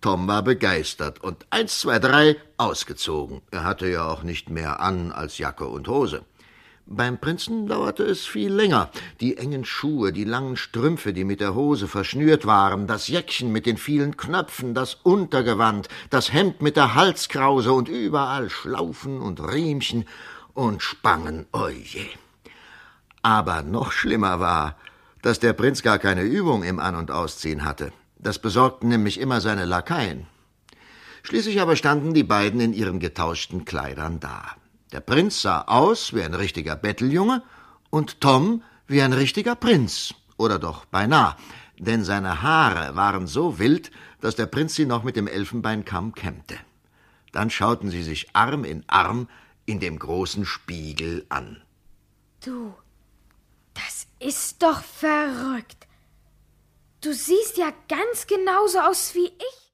Tom war begeistert und 1, 2, 3 ausgezogen. Er hatte ja auch nicht mehr an als Jacke und Hose. Beim Prinzen dauerte es viel länger. Die engen Schuhe, die langen Strümpfe, die mit der Hose verschnürt waren, das Jäckchen mit den vielen Knöpfen, das Untergewand, das Hemd mit der Halskrause und überall Schlaufen und Riemchen und Spangen, oje. Aber noch schlimmer war, dass der Prinz gar keine Übung im An- und Ausziehen hatte. Das besorgten nämlich immer seine Lakaien. Schließlich aber standen die beiden in ihren getauschten Kleidern da. Der Prinz sah aus wie ein richtiger Betteljunge und Tom wie ein richtiger Prinz, oder doch beinah, denn seine Haare waren so wild, dass der Prinz sie noch mit dem Elfenbeinkamm kämmte. Dann schauten sie sich Arm in Arm in dem großen Spiegel an. Du, das ist doch verrückt. Du siehst ja ganz genauso aus wie ich.